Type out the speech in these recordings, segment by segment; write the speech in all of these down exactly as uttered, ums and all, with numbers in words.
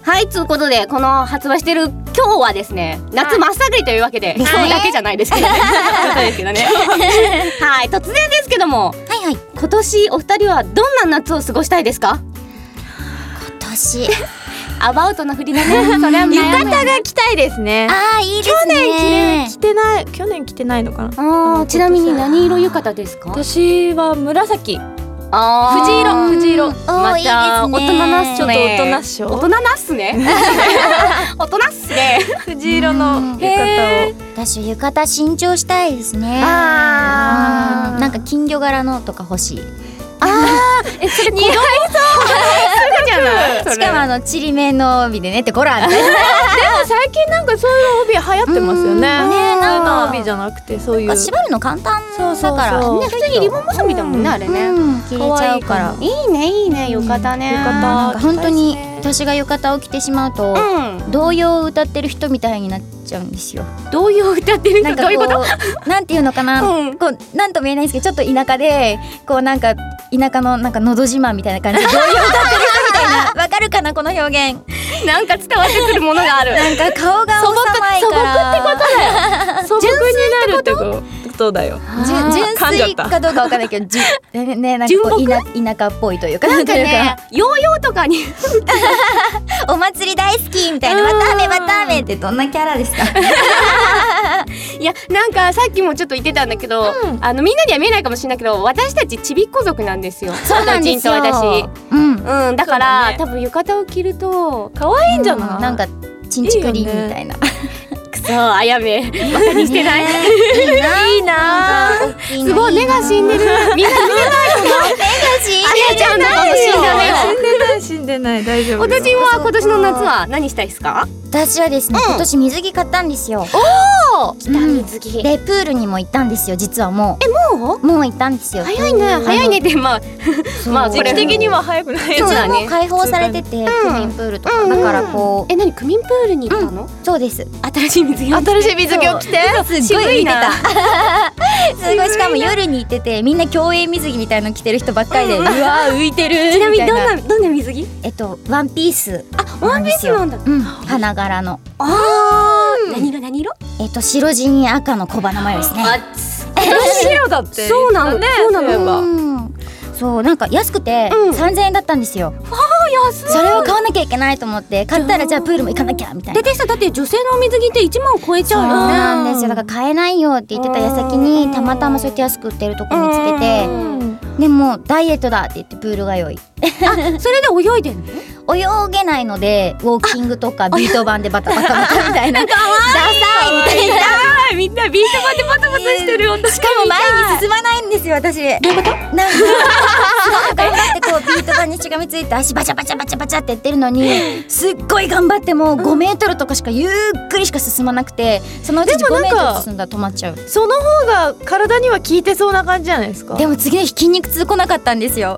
はい、ということでこの発売してる今日はですね、夏真っ盛りというわけで、今日だけじゃないですけどねそうですけどねはい、突然ですけども、 はいはい、 今年お二人はどんな夏を過ごしたいですか？ 今年アバウトな振りだね。それは浴衣が着たいですね。 あーいいですね。 去年着てない去年着てないのかな。 あー、ちなみに何色浴衣ですか？ 私は紫。 あ藤色藤色。 また大人なっすね。 ちょっと大人っしょ。 大人なっすね大人っすね。 藤色の浴衣を。 私浴衣新調したいですね。 あー、 なんか金魚柄のとか欲しい。 あー、え、それ似合いそうじゃない？ しかもあのちりめんの帯でねってこらみたいな。 でも最近なんかそういう帯流行ってますよね。 ね、なんか帯じゃなくてそういう縛るの簡単だからね、普通にリボン結びだもんね、あれね。 着れちゃうから。 いいねいいね、浴衣ね。 浴衣なんか本当に私が浴衣を着てしまうと童謡を歌ってる人みたいになっちゃうんですよ。 童謡を歌ってる人、どういうこと？ なんていうのかな、こうなんとも言えないんですけど、ちょっと田舎でこうなんか田舎のなんかのど自慢みたいな感じで童謡歌ってる人みたいな。わかるかなこの表現？ なんか伝わってくるものがある。 なんか顔が幼いから。 素朴ってことだよ。 素朴になるってことだよ。 純粋かどうかわかんないけど、じゅね、なんかこう田田舎っぽいというか、 なんかね、ヨーヨーとかにお祭り大好きみたいな、わたあめわたあめってどんなキャラですか？ いや、なんかさっきもちょっと言ってたんだけど、うん、あのみんなには見えないかもしれないけど、私たちちびっこ族なんですよ。 そうなんですよ。 私、 うん、 うん、だから、 ね、 多分浴衣を着ると可愛いんじゃない？ うん、なんかちんちくりんみたいな。 くそー、あやめバカにしてない。いいなー。すごい目が死んでる。みんな見えないの？目が死んでる。あやちゃんのかも死んだね。 死んでない死んでない、大丈夫。 私は今年の夏は何したいですか？ 私はですね、今年水着買ったんですよ。 おお、来た水着。 でプールにも行ったんですよ、実はもう。 え、もう？ もう行ったんですよ。 早いね早いねって、まあまあ時期的には早くない。 そうだね。開放されてて区民プールとかだからこう。 え、何区民プールに行ったの？ そうです。 新しい水着。 新しい水着を着て。 すごい見てた。すごい、しかも夜に行ってて、みんな競泳水着みたいの着てる人ばっかりで、うわー浮いてる。 ちなみにどんなどんな水着？ えっとワンピース。 あ、ワンピースなんだ。 うん、花柄の。 ああ、何色何色？ えっと白地に赤の小花模様ですね。 白だって。 そうなのね。そうなの。そうなんか安くて三千円だったんですよ。 ああ、安い。 それを買わなきゃいけないと思って、買ったらじゃあプールも行かなきゃみたいな。 でさ、だって女性の水着っていちまん超えちゃうよね。 そうなんですよ。だから買えないよって言ってた矢先にたまたまそうやって安く売ってるとこ見つけて、でもダイエットだって言ってプール通い。 あ、それで泳いでんの？ 泳げないのでウォーキングとかビート板でバタバタバタみたいな。ダサいみたいな。 みんなビート板でバタバタしてるよ。 しかも前に進まないんですよ、私。どういうこと？なんか頑張ってこうビート板にしがみついて足バチャバチャバチャバチャってやってるのに、すっごい頑張ってもごメートルとかしかゆっくりしか進まなくて、そのうちごメートル進んだら止まっちゃう。 その方が体には効いてそうな感じじゃないですか。 でも次の日筋肉痛来なかったんですよ。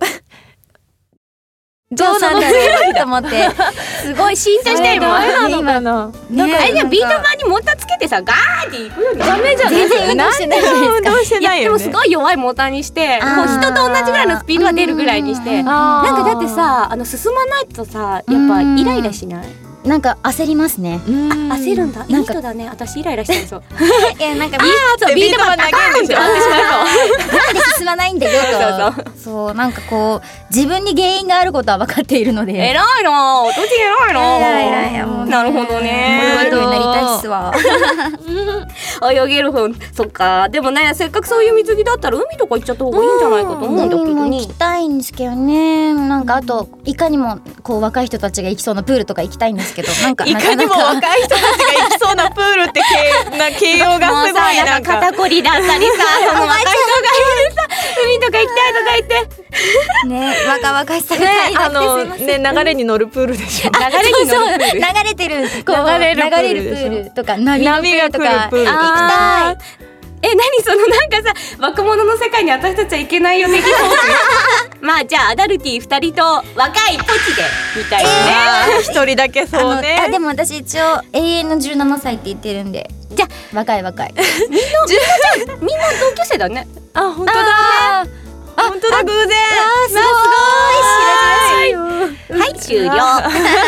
どうなんだろうと思って、 すごい進展してるもん。 なのかな。 なんか、え、じゃあビート板にモーターつけてさ、ガーっていくよね。 ダメじゃない。 全然運動してないじゃないですか。 運動してないよね。 でもすごい弱いモーターにして、もう人と同じぐらいのスピードが出るぐらいにして、なんかだってさ、あの進まないとさ、やっぱイライラしない？ なんか焦りますね。 あ、焦るんだ。いい人だね。私イライラしてるぞ。 いや、なんかビート板だけでしょ。 なんで進まないんだよと。そうなんかこう自分に原因があることは分かっているので。 偉いな。おとち偉いな。 偉い偉い。 なるほどね。 泳げるようになりたいっすわ。 泳げる方、そっか。でもね、せっかくそういう水着だったら海とか行っちゃった方がいいんじゃないかと思うんだけどね。 海も行きたいんですけどね。なんかあといかにもこう若い人たちが行きそうなプールとか行きたいんですけど、なんかいかにも若い人たちが行きそうなプールって形な形容がすごいなんか肩こりだったりさ、その若い人がいるさ、海とか行きたいとか言ってね、若々しさがね、あのね、流れに乗るプールでしょ。 流れに乗るプール、 流れてるこう流れるプール流れるプールとか波のプールとか波が来るプール行きたい。 え、何そのなんかさ、若者の世界に私たちはいけないよ的なまあじゃあアダルティ二人と若いポチでみたいなね。 一人だけそうね。 あ、でも私一応永遠のじゅうななさいって言ってるんで、 じゃあ若い若い。みんなみんなみんな同級生だね。 あ、本当だね。本当だ、偶然。 すごい。 はい、終了。